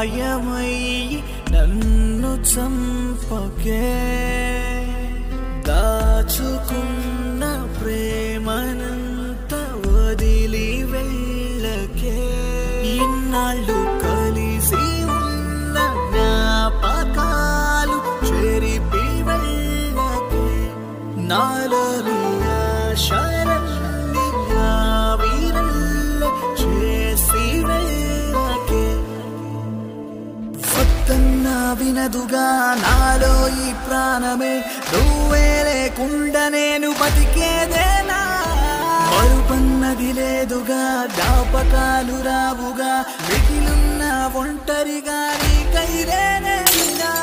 గాయమై నన్ను చంపకే దాచుకున్న ప్రేమనంత వదిలి వెళ్ళకే ఇన్నాళ్ళు కలిసి ఉన్న జ్ఞాపకాలు చెరిపి వెళ్ళకే నాలోని ఆశలన్నీ ఆవిరల్లే చేసి వెళ్ళకే వద్దన్నా వినదుగా నాలో ఈ ప్రాణమే నువ్వే లేకుండా నేను బతికేదేనా మరుపన్నది లేదుగా జ్ఞాపకాలు రావుగా మిగిలిన ఒంటరిగా నీకైరేనా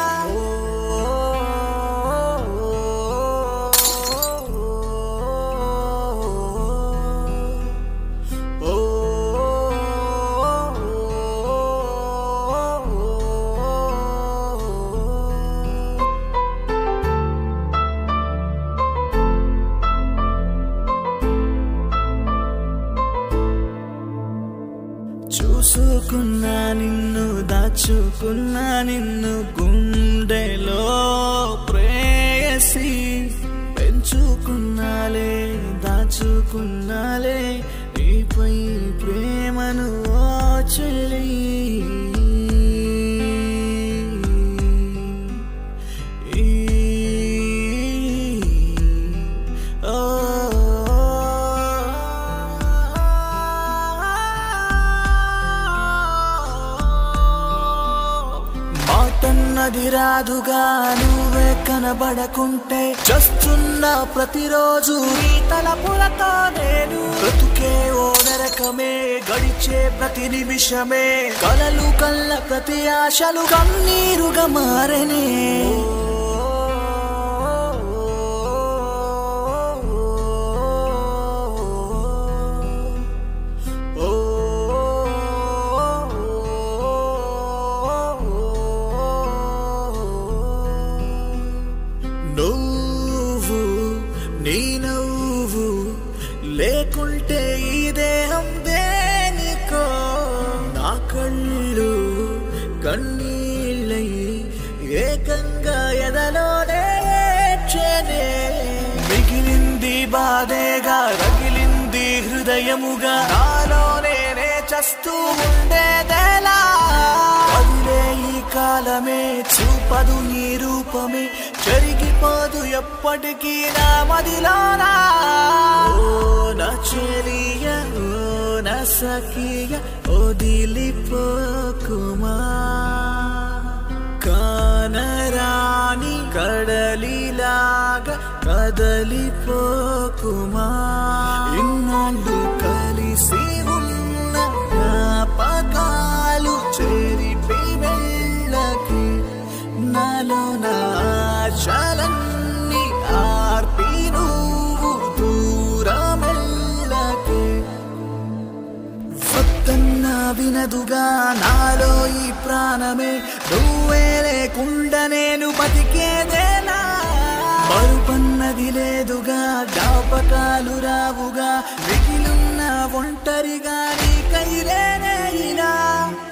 చూసుకున్నా నిన్ను దాచుకున్నా నిన్ను గుండెలో ప్రేయసి పెంచుకున్నాలే దాచుకున్నాలే నీపై ప్రేమను ఓ చెల్లి మాటన్నది రాదుగా నువ్వే కనబడకుంటే చస్తున్నా ప్రతిరోజు నీ తలపులతో నేను బ్రతుకే ఓ నరకమే గడిచే ప్రతి నిమిషమే కలలు కళ్ళ ప్రతి ఆశలు కన్నీరుగా మారనే నువ్వు నీ నవ్వు లేకుంటే ఈ దేహం దేనికో నా కళ్ళు కన్నీళ్ళై ఏకంగా ఎదలోనే ఏడ్చేనే మిగిలింది బాధేగా రగిలింది హృదయముగా నాలో నేనే చస్తూ ఉండేదేలా అదిలే ఈ కాలమే చూపదు నీ రూపమే జరిగిపోదు ఎప్పటికీ నా మదిలోనా ఓ నా చెలియ ఓ నా సఖియ వదిలిపోకుమా కానరాని కడలిలాగా కదలిపోకుమా ఇన్నాళ్ళు కలిసి ఉన్న జ్ఞాపకాలు చెరిపి వెళ్ళకి నాలో నా ఆశలన్నీ ఆర్పి నువ్వు దూరమెళ్ళకే వద్దన్నా వినదుగా నాలో ఈ ప్రాణమే నువ్వే లేకుండా నేను బతికేదేనా మరుపన్నది లేదుగా జ్ఞాపకాలు రావుగా మిగిలిన ఒంటరిగా నీకైరేనా